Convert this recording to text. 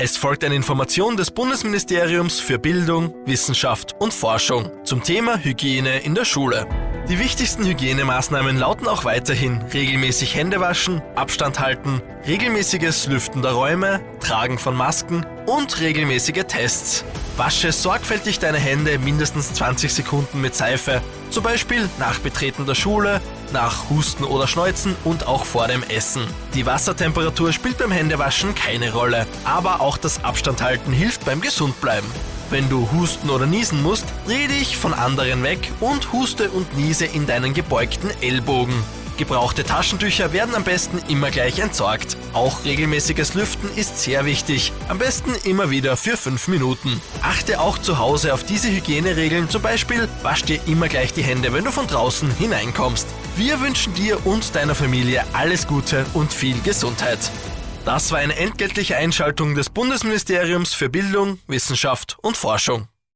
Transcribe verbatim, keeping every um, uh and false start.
Es folgt eine Information des Bundesministeriums für Bildung, Wissenschaft und Forschung zum Thema Hygiene in der Schule. Die wichtigsten Hygienemaßnahmen lauten auch weiterhin regelmäßig Hände waschen, Abstand halten, regelmäßiges Lüften der Räume, Tragen von Masken und regelmäßige Tests. Wasche sorgfältig deine Hände mindestens zwanzig Sekunden mit Seife, zum Beispiel nach Betreten der Schule, nach Husten oder Schneuzen und auch vor dem Essen. Die Wassertemperatur spielt beim Händewaschen keine Rolle, aber auch das Abstandhalten hilft beim Gesundbleiben. Wenn du husten oder niesen musst, dreh dich von anderen weg und huste und niese in deinen gebeugten Ellbogen. Gebrauchte Taschentücher werden am besten immer gleich entsorgt. Auch regelmäßiges Lüften ist sehr wichtig, am besten immer wieder für fünf Minuten. Achte auch zu Hause auf diese Hygieneregeln, zum Beispiel wasch dir immer gleich die Hände, wenn du von draußen hineinkommst. Wir wünschen dir und deiner Familie alles Gute und viel Gesundheit. Das war eine entgeltliche Einschaltung des Bundesministeriums für Bildung, Wissenschaft und Forschung.